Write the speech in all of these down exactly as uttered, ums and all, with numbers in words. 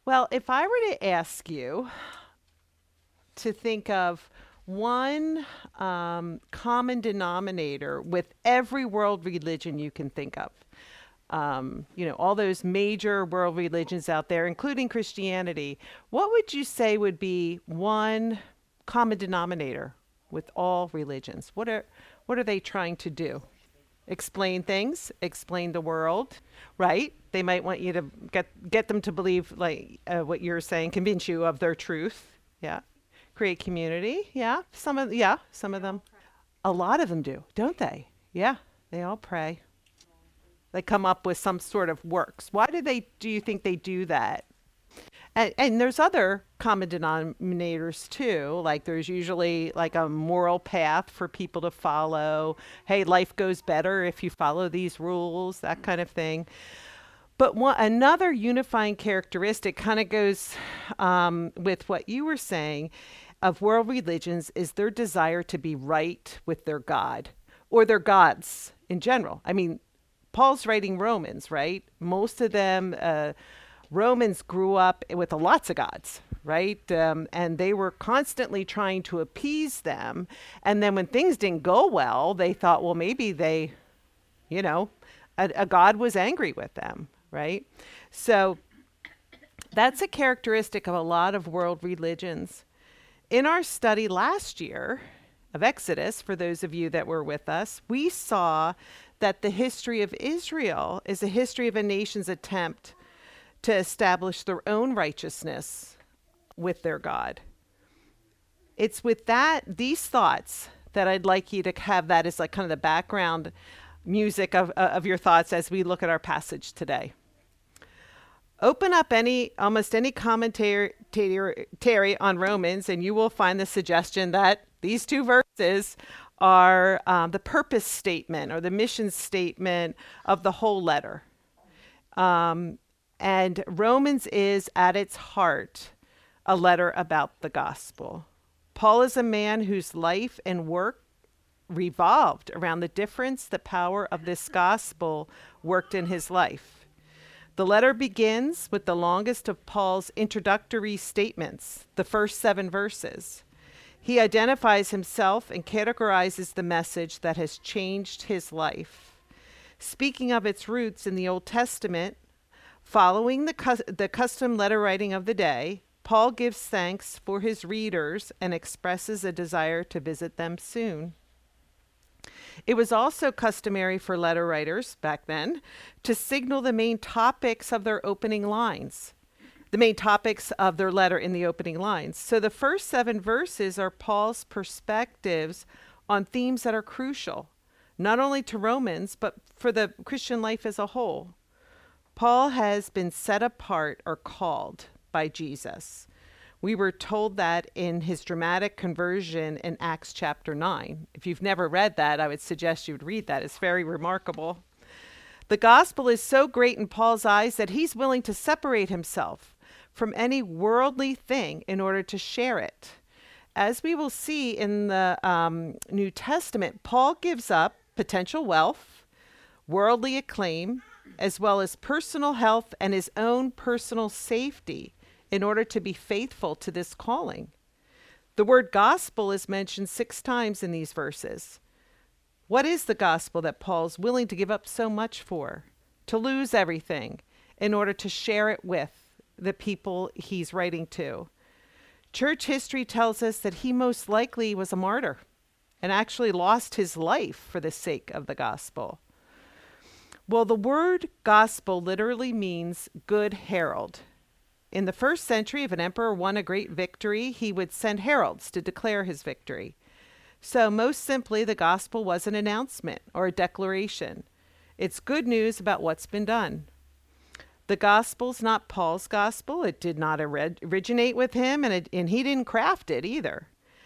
Well, if I were to ask you to think of one um, common denominator with every world religion you can think of, um, you know, all those major world religions out there, including Christianity, what would you say would be one common denominator with all religions? What are what are they trying to do? Explain things, explain the world, right? They might want you to get get them to believe like uh, what you're saying, convince you of their truth. Yeah. Create community. Yeah. Some of yeah, some of them. A lot of them do, don't they? Yeah. They all pray. They come up with some sort of works. Why do they do you think they do that? And, and there's other common denominators too. Like there's usually like a moral path for people to follow. Hey, life goes better if you follow these rules, that kind of thing. But one, another unifying characteristic kind of goes um, with what you were saying of world religions is their desire to be right with their God or their gods in general. I mean, Paul's writing Romans, right? Most of them, uh, Romans grew up with lots of gods, right? Um, and they were constantly trying to appease them. And then when things didn't go well, they thought, well, maybe they, you know, a, a god was angry with them, right? So that's a characteristic of a lot of world religions. In our study last year of Exodus, for those of you that were with us, we saw that the history of Israel is a history of a nation's attempt to establish their own righteousness with their God. It's with that, these thoughts, that I'd like you to have that as like kind of the background music of, uh, of your thoughts as we look at our passage today. Open up any, almost any commentary Terry, on Romans, and you will find the suggestion that these two verses are um, the purpose statement or the mission statement of the whole letter. Um, and Romans is at its heart a letter about the gospel. Paul is a man whose life and work revolved around the difference the power of this gospel worked in his life. The letter begins with the longest of Paul's introductory statements, the first seven verses. He identifies himself and categorizes the message that has changed his life. Speaking of its roots in the Old Testament, following the, cus- the custom letter writing of the day, Paul gives thanks for his readers and expresses a desire to visit them soon. It was also customary for letter writers back then to signal the main topics of their opening lines, the main topics of their letter in the opening lines. So the first seven verses are Paul's perspectives on themes that are crucial, not only to Romans, but for the Christian life as a whole. Paul has been set apart or called by Jesus. We were told that in his dramatic conversion in Acts chapter nine. If you've never read that, I would suggest you would read that. It's very remarkable. The gospel is so great in Paul's eyes that he's willing to separate himself from any worldly thing in order to share it. As we will see in the um, New Testament, Paul gives up potential wealth, worldly acclaim, as well as personal health and his own personal safety in order to be faithful to this calling. The word gospel is mentioned six times in these verses. What is the gospel that Paul's willing to give up so much for, to lose everything in order to share it with the people he's writing to? Church history tells us that he most likely was a martyr and actually lost his life for the sake of the gospel. Well, the word gospel literally means good herald. In the first century, if an emperor won a great victory, he would send heralds to declare his victory. So most simply, the gospel was an announcement or a declaration. It's good news about what's been done. The gospel's not Paul's gospel. It did not orig- originate with him, and, it, and he didn't craft it either.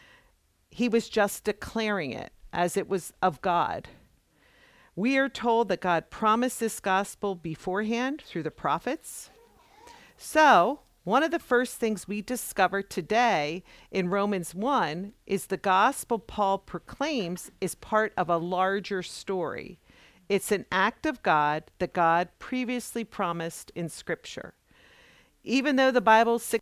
He was just declaring it as it was of God. We are told that God promised this gospel beforehand through the prophets. So, one of the first things we discover today in Romans one is the gospel Paul proclaims is part of a larger story. It's an act of God that God previously promised in Scripture. Even though the Bible's six,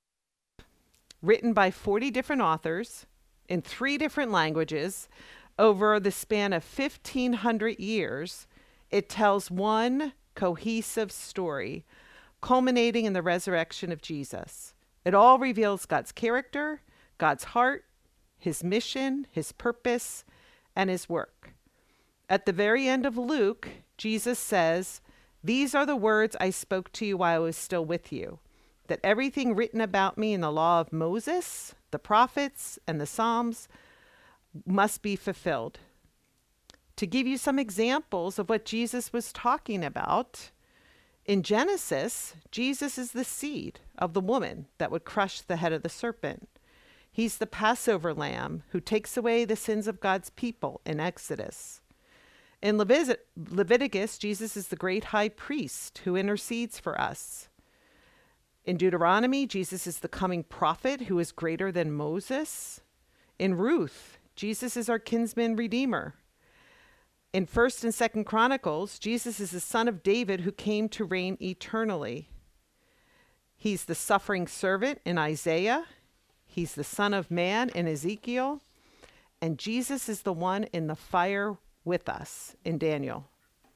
written by forty different authors in three different languages over the span of fifteen hundred years, it tells one cohesive story, culminating in the resurrection of Jesus. It all reveals God's character, God's heart, his mission, his purpose, and his work. At the very end of Luke, Jesus says, "These are the words I spoke to you while I was still with you, that everything written about me in the law of Moses, the prophets, and the Psalms must be fulfilled." To give you some examples of what Jesus was talking about, in Genesis, Jesus is the seed of the woman that would crush the head of the serpent. He's the Passover lamb who takes away the sins of God's people in Exodus. In Levit- Leviticus, Jesus is the great high priest who intercedes for us. In Deuteronomy, Jesus is the coming prophet who is greater than Moses. In Ruth, Jesus is our kinsman redeemer. In First and Second Chronicles, Jesus is the son of David who came to reign eternally. He's the suffering servant in Isaiah. He's the Son of Man in Ezekiel. And Jesus is the one in the fire with us in Daniel.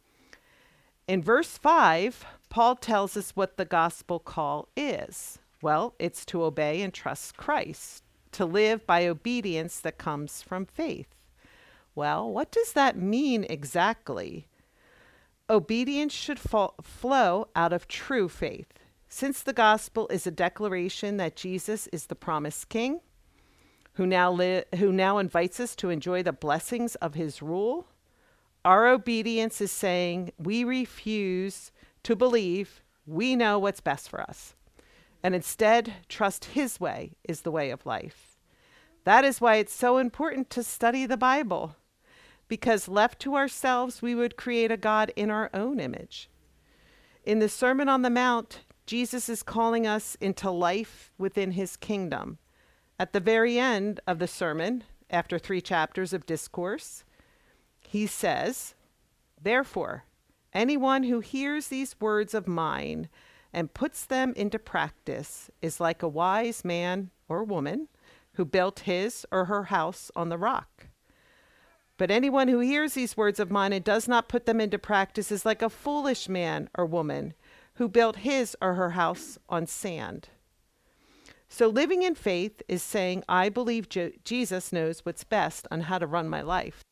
In verse five, Paul tells us what the gospel call is. Well, it's to obey and trust Christ, to live by obedience that comes from faith. Well, what does that mean exactly? Obedience should fo- flow out of true faith. Since the gospel is a declaration that Jesus is the promised king, who now li- who now invites us to enjoy the blessings of his rule, our obedience is saying we refuse to believe we know what's best for us, and instead trust his way is the way of life. That is why it's so important to study the Bible, because left to ourselves, we would create a God in our own image. In the Sermon on the Mount, Jesus is calling us into life within his kingdom. At the very end of the sermon, after three chapters of discourse, he says, "Therefore, anyone who hears these words of mine and puts them into practice is like a wise man or woman who built his or her house on the rock. But anyone who hears these words of mine and does not put them into practice is like a foolish man or woman who built his or her house on sand." So living in faith is saying, I believe Je- Jesus knows what's best on how to run my life.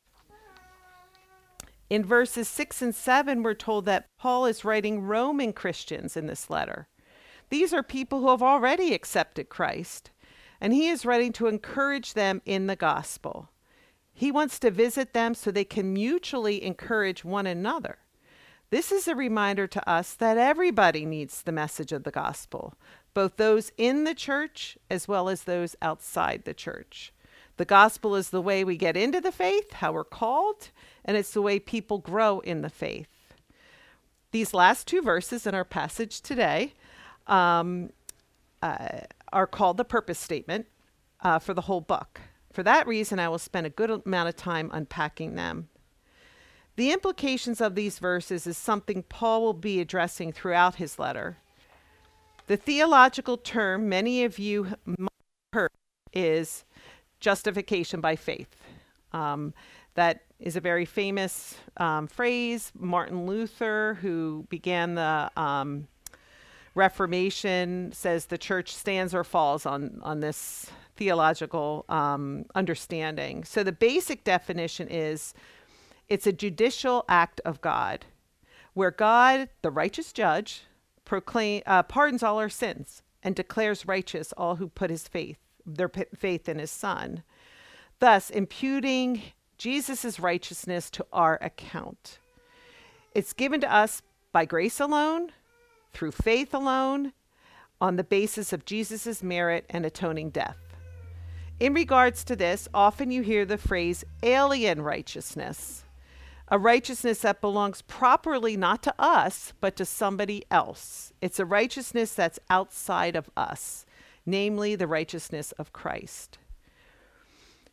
In verses six and seven, we're told that Paul is writing Roman Christians in this letter. These are people who have already accepted Christ, and he is writing to encourage them in the gospel. He wants to visit them so they can mutually encourage one another. This is a reminder to us that everybody needs the message of the gospel, both those in the church as well as those outside the church. The gospel is the way we get into the faith, how we're called, and it's the way people grow in the faith. These last two verses in our passage today um, uh, are called the purpose statement uh, for the whole book. For that reason, I will spend a good amount of time unpacking them. The implications of these verses is something Paul will be addressing throughout his letter. The theological term many of you might have heard is justification by faith. Um, that is a very famous um, phrase. Martin Luther, who began the um, Reformation, says the church stands or falls on, on this theological um, understanding. So the basic definition is it's a judicial act of God, where God, the righteous judge, proclaim, uh, pardons all our sins and declares righteous all who put his faith, their p- faith in his Son, thus imputing Jesus' righteousness to our account. It's given to us by grace alone, through faith alone, on the basis of Jesus' merit and atoning death. In regards to this, often you hear the phrase alien righteousness, a righteousness that belongs properly not to us, but to somebody else. It's a righteousness that's outside of us, namely the righteousness of Christ.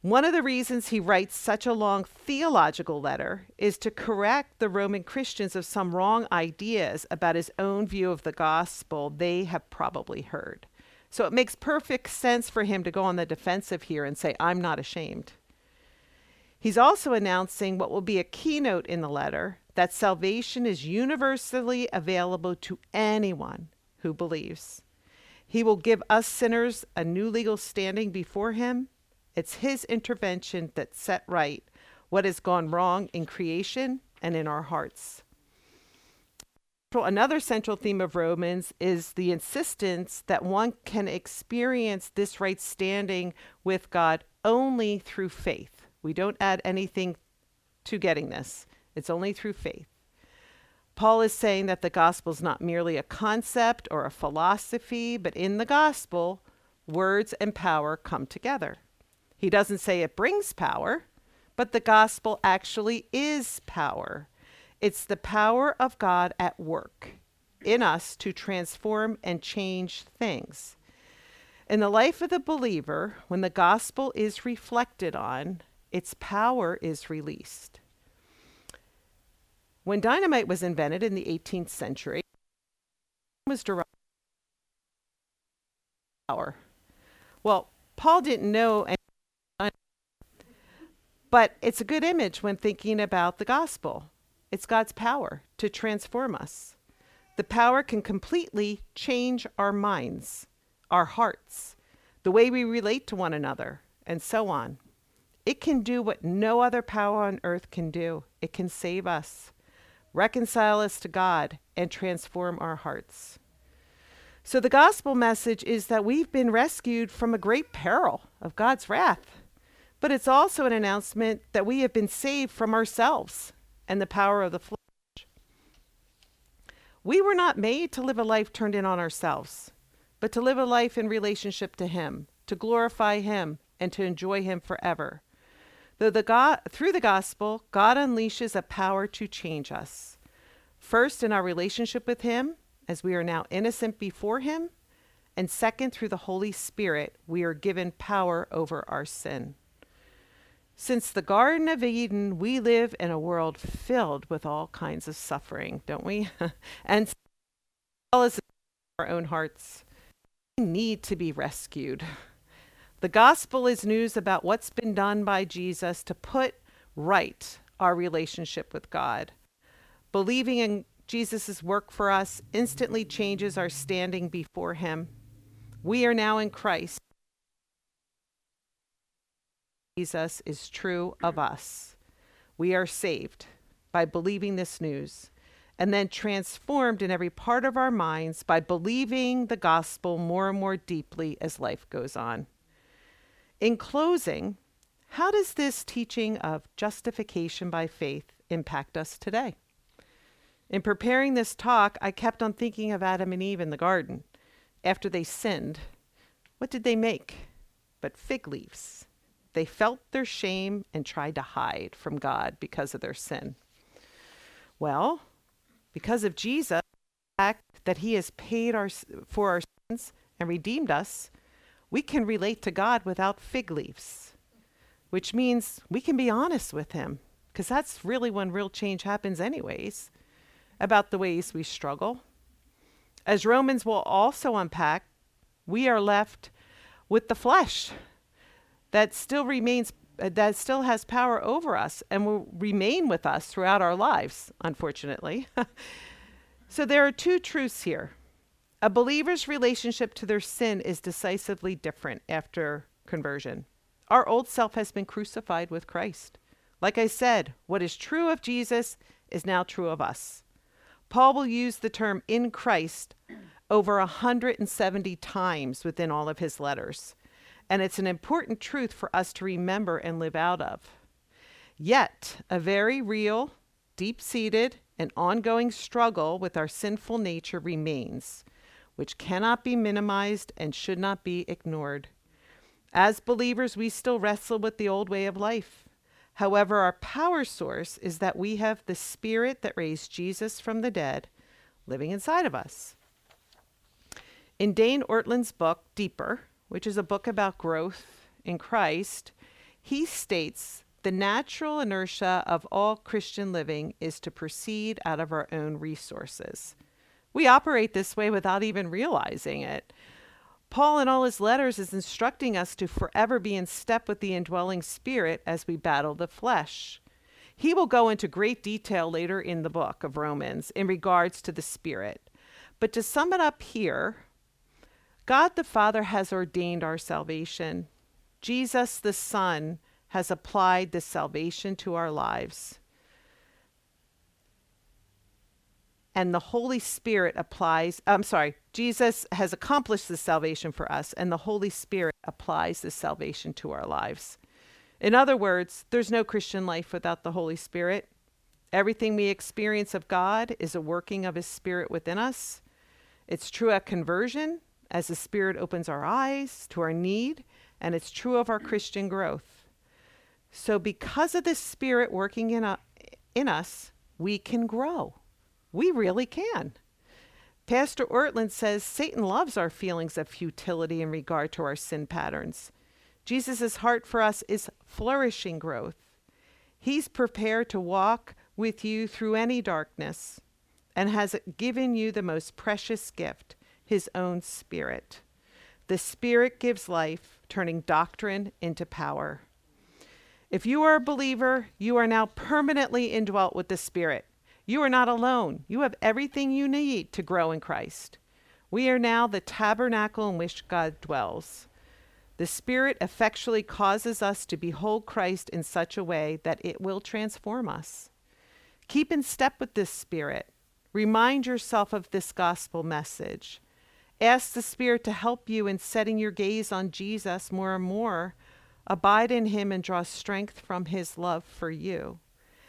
One of the reasons he writes such a long theological letter is to correct the Roman Christians of some wrong ideas about his own view of the gospel they have probably heard. So it makes perfect sense for him to go on the defensive here and say, I'm not ashamed. He's also announcing what will be a keynote in the letter, that salvation is universally available to anyone who believes. He will give us sinners a new legal standing before him. It's his intervention that set right what has gone wrong in creation and in our hearts. Another central theme of Romans is the insistence that one can experience this right standing with God only through faith. We don't add anything to getting this. It's only through faith. Paul is saying that the gospel is not merely a concept or a philosophy, but in the gospel, words and power come together. He doesn't say it brings power, but the gospel actually is power. It's the power of God at work in us to transform and change things. In the life of the believer, when the gospel is reflected on, its power is released. When dynamite was invented in the eighteenth century, it was derived from power. Well, Paul didn't know any But it's a good image when thinking about the gospel. It's God's power to transform us. The power can completely change our minds, our hearts, the way we relate to one another, and so on. It can do what no other power on earth can do. It can save us, reconcile us to God, and transform our hearts. So the gospel message is that we've been rescued from a great peril of God's wrath. But it's also an announcement that we have been saved from ourselves and the power of the flesh. We were not made to live a life turned in on ourselves, but to live a life in relationship to Him, to glorify Him, and to enjoy Him forever. Though the God, through the gospel, God unleashes a power to change us. First, in our relationship with Him, as we are now innocent before Him, and second, through the Holy Spirit, we are given power over our sin. Since the Garden of Eden, we live in a world filled with all kinds of suffering, don't we? And as well as our own hearts, we need to be rescued. The gospel is news about what's been done by Jesus to put right our relationship with God. Believing in Jesus' work for us instantly changes our standing before Him. We are now in Christ. Jesus is true of us. We are saved by believing this news, and then transformed in every part of our minds by believing the gospel more and more deeply as life goes on. In closing, how does this teaching of justification by faith impact us today? In preparing this talk, I kept on thinking of Adam and Eve in the garden. After they sinned, what did they make but fig leaves? They felt their shame and tried to hide from God because of their sin. Well, because of Jesus, the fact that He has paid our, for our sins and redeemed us, we can relate to God without fig leaves, which means we can be honest with Him, because that's really when real change happens anyways, about the ways we struggle. As Romans will also unpack, we are left with the flesh that still remains, uh, that still has power over us and will remain with us throughout our lives, unfortunately. So there are two truths here. A believer's relationship to their sin is decisively different after conversion. Our old self has been crucified with Christ. Like I said, what is true of Jesus is now true of us. Paul will use the term in Christ over one hundred seventy times within all of his letters. And it's an important truth for us to remember and live out of. Yet, a very real, deep-seated, and ongoing struggle with our sinful nature remains, which cannot be minimized and should not be ignored. As believers, we still wrestle with the old way of life. However, our power source is that we have the Spirit that raised Jesus from the dead living inside of us. In Dane Ortlund's book, Deeper, which is a book about growth in Christ, He states the natural inertia of all Christian living is to proceed out of our own resources. We operate this way without even realizing it. Paul, in all his letters, is instructing us to forever be in step with the indwelling Spirit as we battle the flesh. He will go into great detail later in the book of Romans in regards to the Spirit. But to sum it up here, God the Father has ordained our salvation. Jesus the Son has applied this salvation to our lives. And the Holy Spirit applies, I'm sorry, Jesus has accomplished this salvation for us, and the Holy Spirit applies this salvation to our lives. In other words, there's no Christian life without the Holy Spirit. Everything we experience of God is a working of His Spirit within us. It's true at conversion, as the Spirit opens our eyes to our need, and it's true of our Christian growth. So because of this Spirit working in, a, in us, we can grow. We really can. Pastor Ortland says Satan loves our feelings of futility in regard to our sin patterns. Jesus' heart for us is flourishing growth. He's prepared to walk with you through any darkness and has given you the most precious gift, His own Spirit. The Spirit gives life, turning doctrine into power. If you are a believer, you are now permanently indwelt with the Spirit. You are not alone. You have everything you need to grow in Christ. We are now the tabernacle in which God dwells. The Spirit effectually causes us to behold Christ in such a way that it will transform us. Keep in step with this Spirit. Remind yourself of this gospel message. Ask the Spirit to help you in setting your gaze on Jesus more and more. Abide in Him and draw strength from His love for you.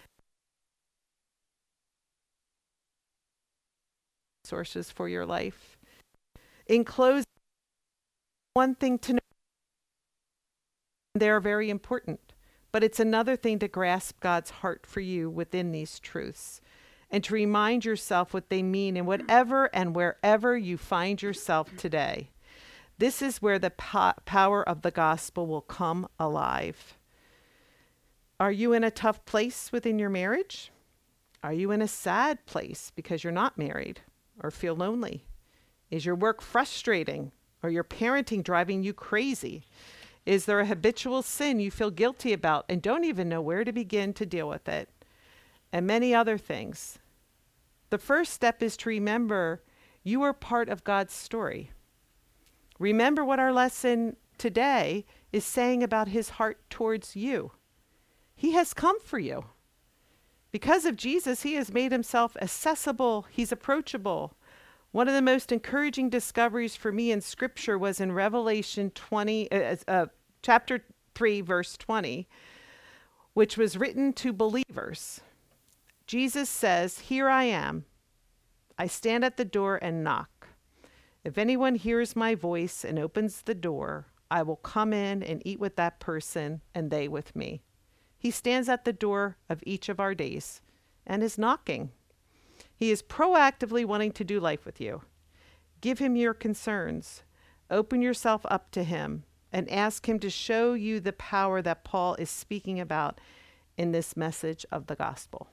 Sources for your life. In closing, one thing to know, they're very important, but it's another thing to grasp God's heart for you within these truths and to remind yourself what they mean in whatever and wherever you find yourself today. This is where the po- power of the gospel will come alive. Are you in a tough place within your marriage? Are you in a sad place because you're not married or feel lonely? Is your work frustrating or your parenting driving you crazy? Is there a habitual sin you feel guilty about and don't even know where to begin to deal with it? And many other things. The first step is to remember you are part of God's story. Remember what our lesson today is saying about His heart towards you. He has come for you. Because of Jesus, He has made Himself accessible. He's approachable. One of the most encouraging discoveries for me in Scripture was in Revelation twenty, uh, uh, chapter three, verse twenty, which was written to believers. Jesus says, "Here I am. I stand at the door and knock. If anyone hears my voice and opens the door, I will come in and eat with that person and they with me." He stands at the door of each of our days and is knocking. He is proactively wanting to do life with you. Give Him your concerns. Open yourself up to Him and ask Him to show you the power that Paul is speaking about in this message of the gospel.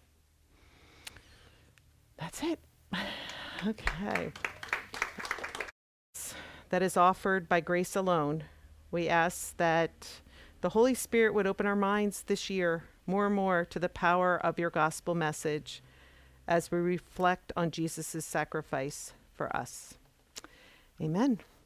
That's it. Okay. That is offered by grace alone. We ask that the Holy Spirit would open our minds this year more and more to the power of your gospel message as we reflect on Jesus' sacrifice for us. Amen.